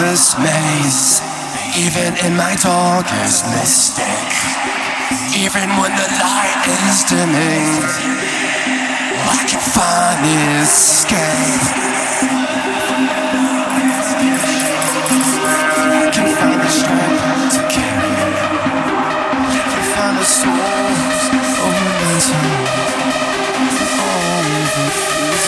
this maze. Even in my darkest mistake, even when the light is dimming, I can find escape. I can find the strength to carry. I can find the source of momentum. All of it feels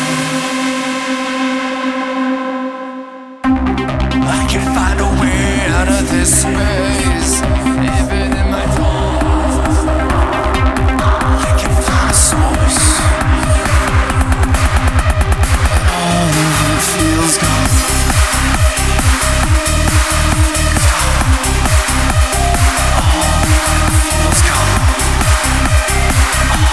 good. I can find a way out of this space, even in my thoughts. I can find a source, and all of it feels good. All of it feels good.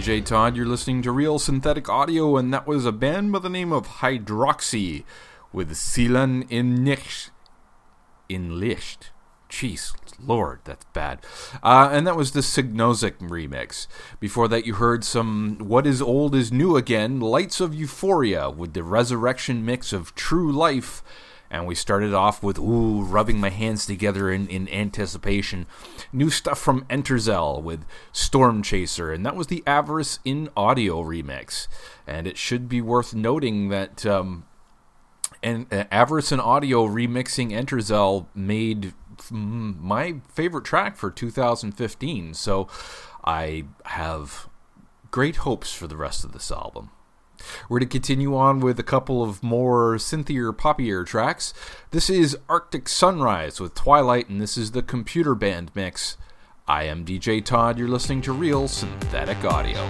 DJ Todd. You're listening to Real Synthetic Audio, and that was a band by the name of Hydroxy with Zielen in Licht. In Licht. Jeez, Lord, that's bad. And that was the Signozik remix. Before that, you heard some What Is Old Is New Again, Lights of Euphoria with the Resurrection mix of True Life. And we started off with, rubbing my hands together in anticipation. New stuff from Enterzell with Storm Chaser. And that was the Avarice in Audio remix. And it should be worth noting that Avarice in Audio remixing Enterzell made my favorite track for 2015. So I have great hopes for the rest of this album. We're to continue on with a couple of more synthier, poppier tracks. This is Arctic Sunrise with Twilight, and this is the Computer Band mix. I am DJ Todd. You're listening to Real Synthetic Audio.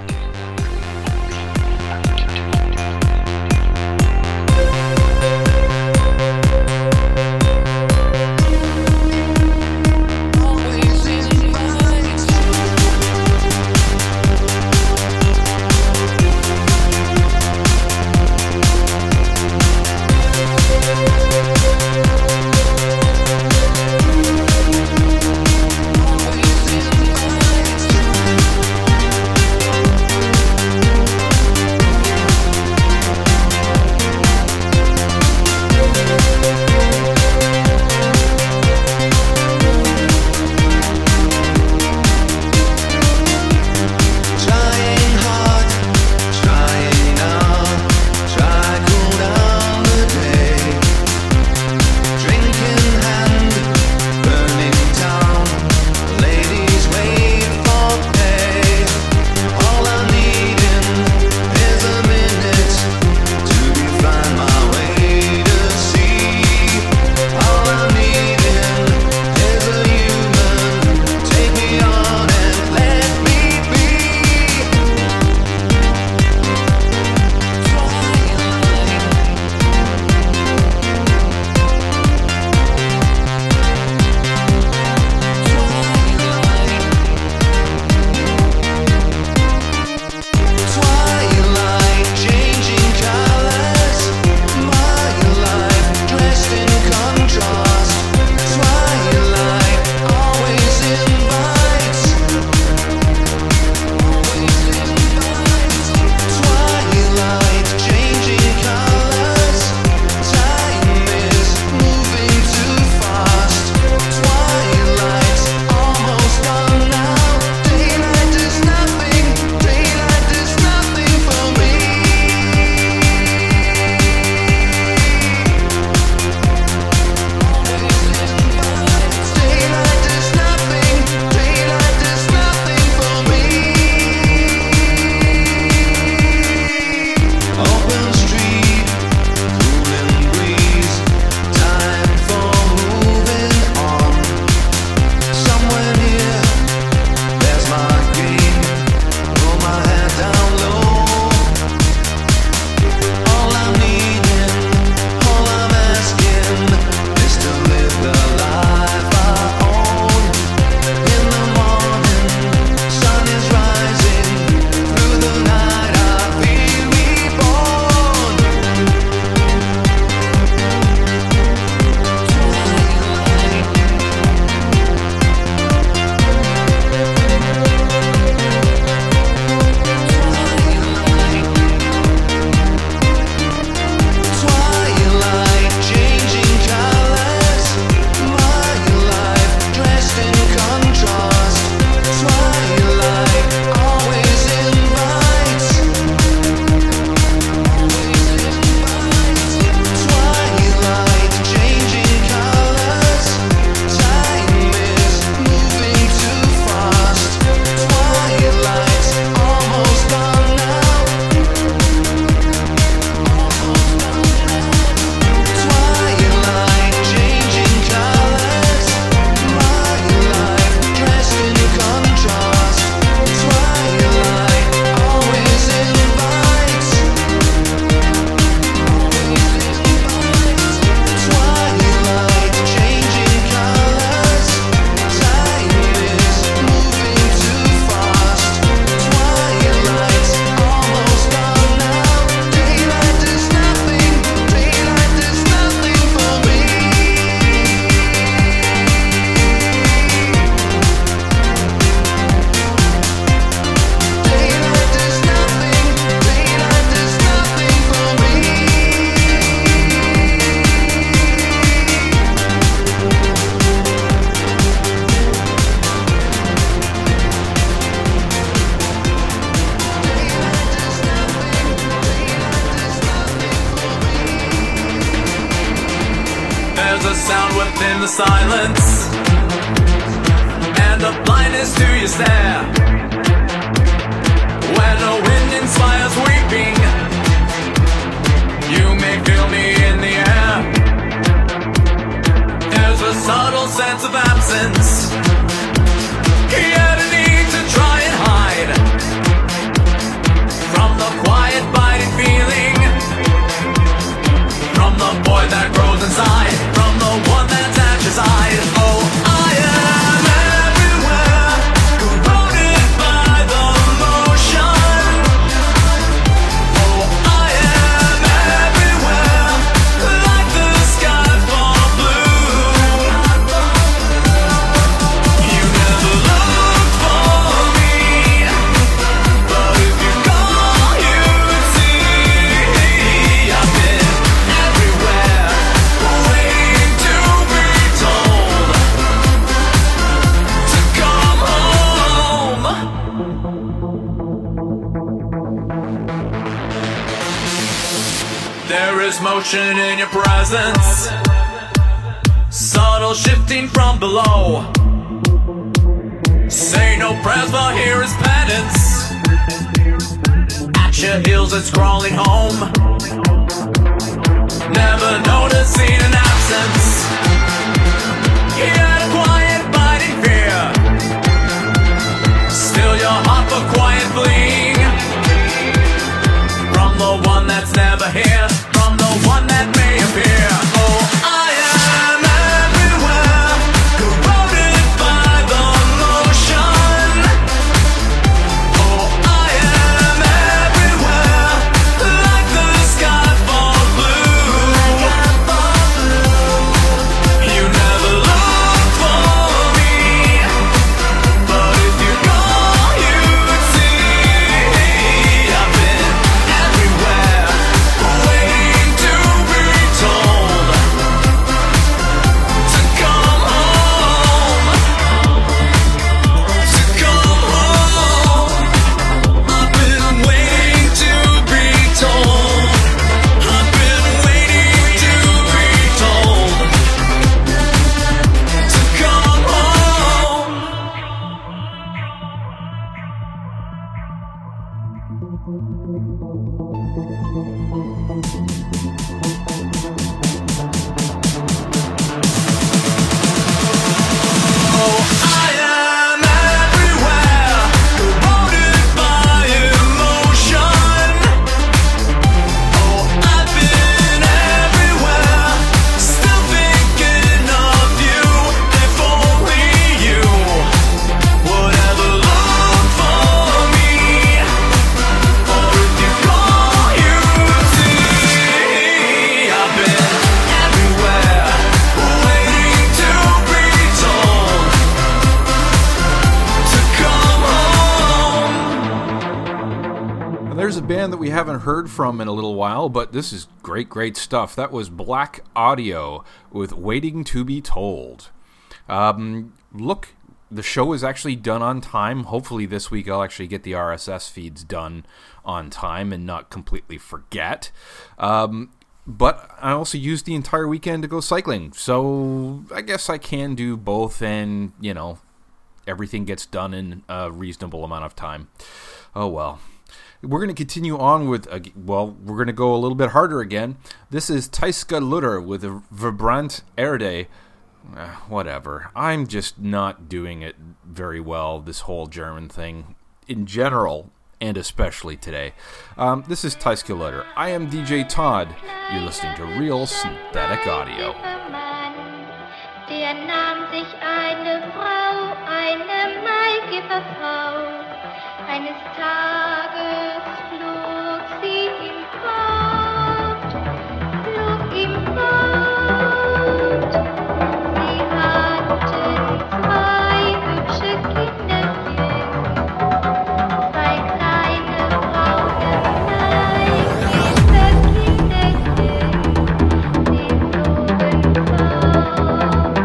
There's a sound within the silence, and a blindness to your stare. When a wind inspires weeping, you may feel me in the air. There's a subtle sense of absence, yet a need to try and hide from the quiet biting feeling, from the boy that grows inside, from the one that's at your side. Oh, I am everywhere, corroded by the motion. Oh, I am everywhere, like the sky fall blue. You never looked for me, but if you call, you'd see I've been everywhere, waiting to be told to come home. There is motion in your presence, subtle shifting from below. Say no prayers, but here is penance. At your heels, it's crawling home. Never noticing an absence, yet a quiet biting fear. Still your heart for quiet fleeing from the one that's never here, from the one that may appear. Oh, I am everywhere, corroded by the motion. Oh, I am everywhere, like the sky fall blue. You never looked for me, but if you call, you'd see I've been everywhere, waiting to be told to come home, to come home. I've been waiting to be told. I've been waiting to be told to come home. Oh, I am everywhere, corroded by emotion. Oh, I've been everywhere, still thinking of you. If only you would ever look for me, or if you call, you'd see I've been everywhere, waiting to be told to come home. And there's a band that we haven't heard from in a little while, but this is great stuff. That was Black Audio with Waiting to Be Told. Look, the show is actually done on time. Hopefully this week I'll actually get the RSS feeds done on time and not completely forget. But I also used the entire weekend to go cycling, so I guess I can do both, and, you know, everything gets done in a reasonable amount of time. Oh well. We're going to continue on with, we're going to go a little bit harder again. This is Teiska Lutter with Verbrant Erde. Whatever. I'm just not doing it very well, this whole German thing, in general, and especially today. This is Teiska Lutter. I am DJ Todd. You're listening to Real Synthetic Audio. Der nahm sich eine Frau, eine maigere Frau. Eines Tages flog sie ihm fort, Sie hatten zwei hübsche Kinderchen, zwei kleine Frauenlein, Kinderchen. Sie flogen fort,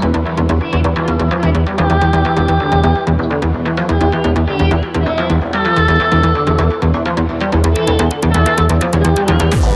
zum Himmel auf. Sie kam zum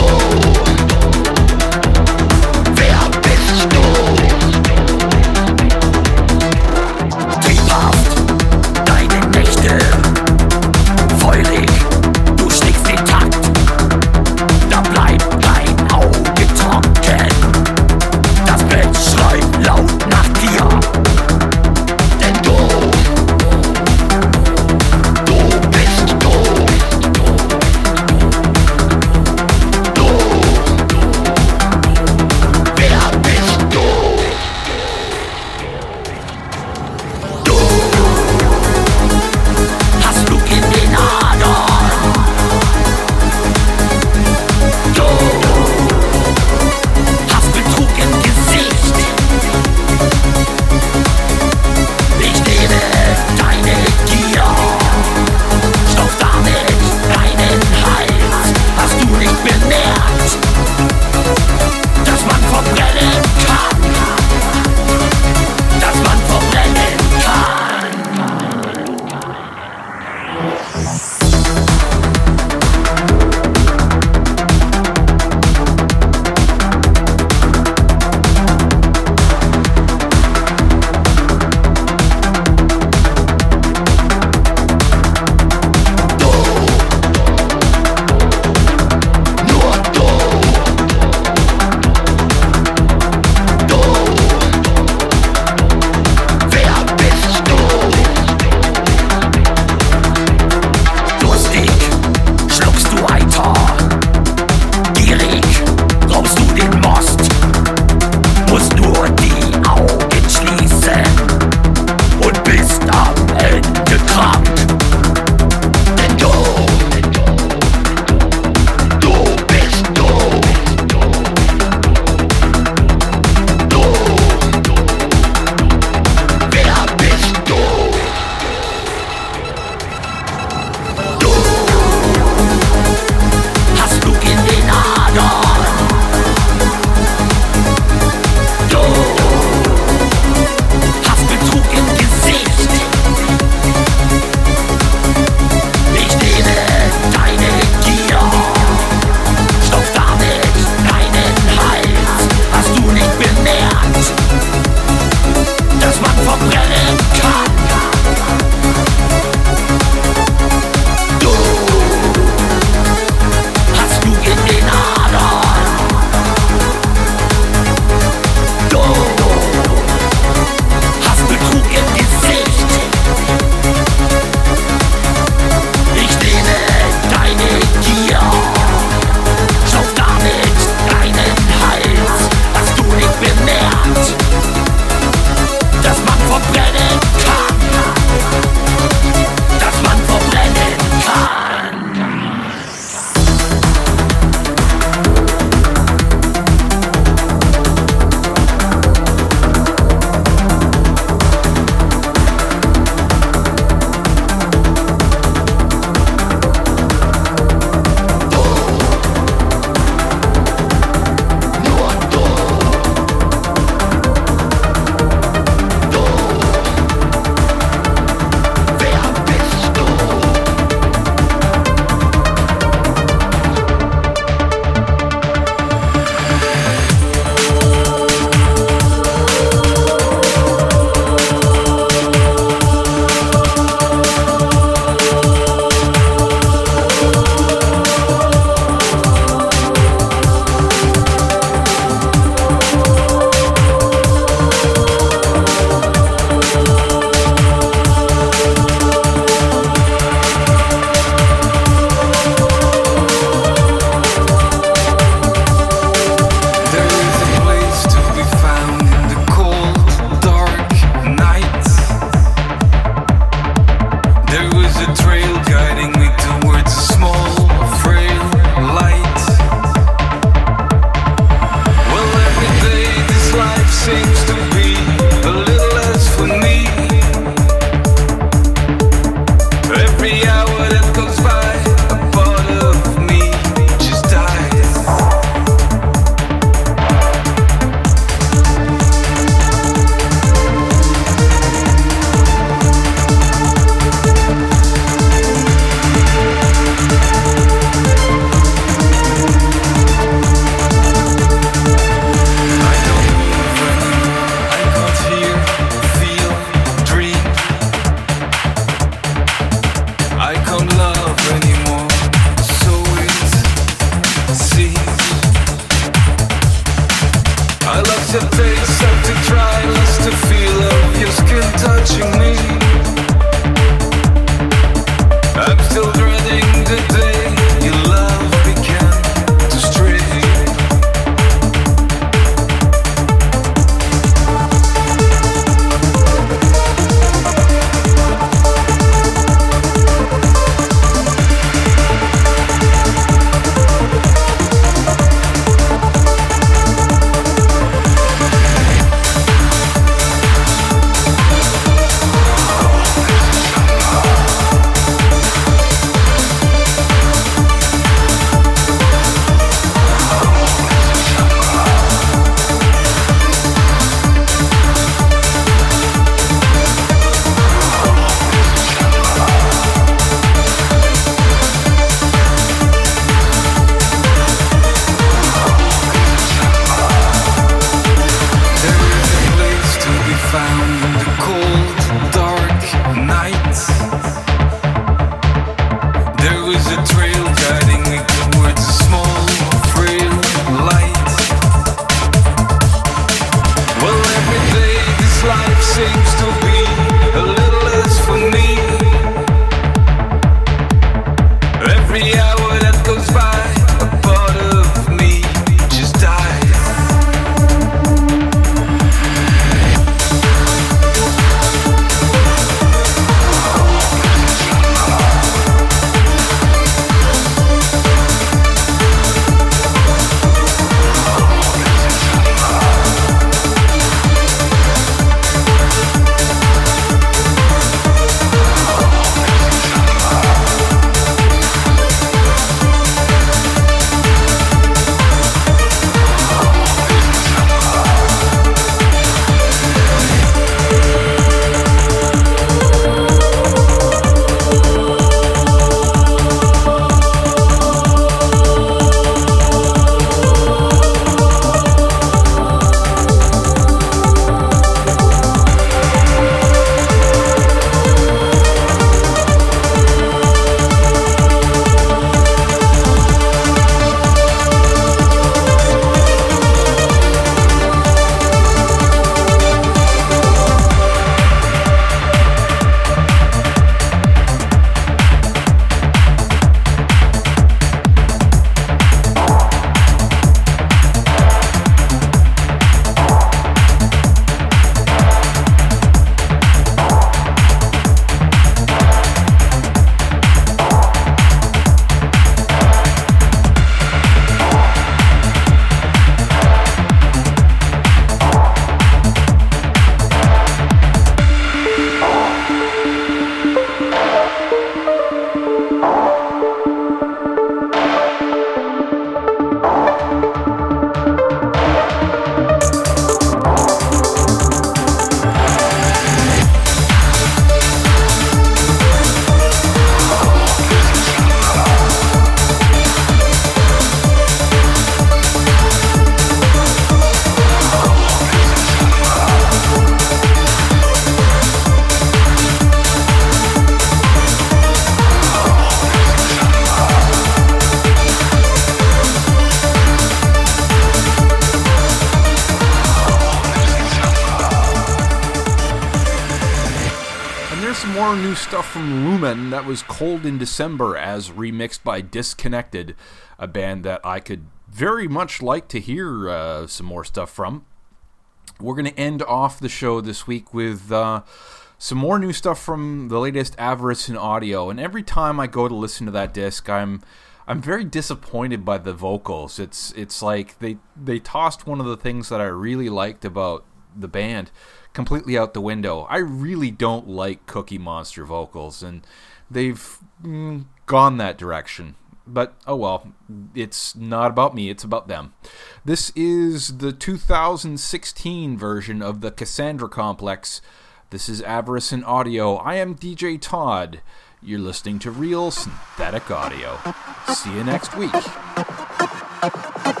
And there's some more new stuff from Lumen. That was Cold in December as remixed by Disconnected, a band that I could very much like to hear some more stuff from. We're going to end off the show this week with some more new stuff from the latest Avarice in Audio. And every time I go to listen to that disc, I'm very disappointed by the vocals. It's like they tossed one of the things that I really liked about the band completely out the window. I really don't like Cookie Monster vocals, and they've gone that direction. But, oh well, it's not about me, it's about them. This is the 2016 version of the Cassandra Complex. This is Avarice in Audio. I am DJ Todd. You're listening to Real Synthetic Audio. See you next week.